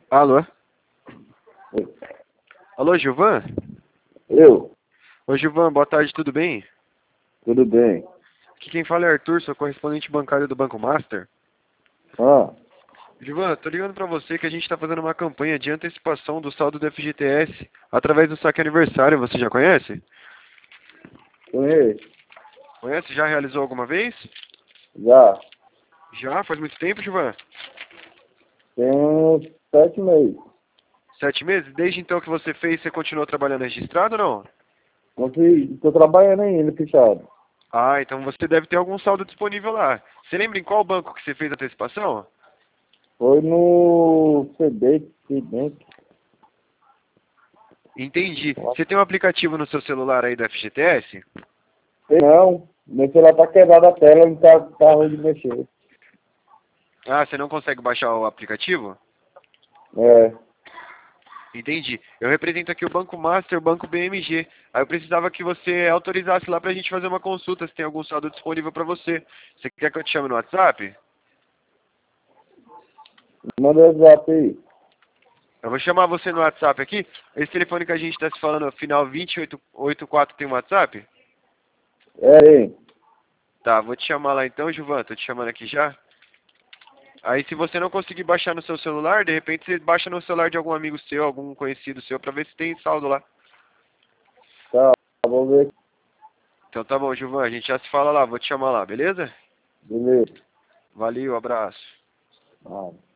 Alô? Oi. Alô, Gilvan? Eu? Ô, Gilvan, boa tarde, tudo bem? Tudo bem? Aqui quem fala é Arthur, sou correspondente bancário do Banco Master. Ah, Gilvan, tô ligando pra você que a gente tá fazendo uma campanha de antecipação do saldo do FGTS através do saque aniversário, você já conhece? conheço. Conhece? Já realizou alguma vez? Já. Já? Faz muito tempo, Gilvan? Tem uns 7 meses. 7 meses? Desde então que você fez, você continuou trabalhando registrado ou não? Estou trabalhando ainda, fechado. Ah, então você deve ter algum saldo disponível lá. Você lembra em qual banco que você fez a antecipação? Foi no Cbank. Entendi. Você tem um aplicativo no seu celular aí do FGTS? Não, meu celular tá quebrado a tela, não tá ruim de mexer. Ah, você não consegue baixar o aplicativo? É. Entendi. Eu represento aqui o Banco Master, o Banco BMG. Aí eu precisava que você autorizasse lá pra gente fazer uma consulta, se tem algum saldo disponível pra você. Você quer que eu te chame no WhatsApp? Manda o WhatsApp aí. Eu vou chamar você no WhatsApp aqui. Esse telefone que a gente tá se falando, final 2084, tem um WhatsApp? É, hein? Tá, vou te chamar lá então, Gilvan. Tô te chamando aqui já. Aí se você não conseguir baixar no seu celular, de repente você baixa no celular de algum amigo seu, algum conhecido seu, pra ver se tem saldo lá. Tá, vamos ver. Então tá bom, Gilvan, a gente já se fala lá, vou te chamar lá, beleza? Beleza. Valeu, abraço. Ah.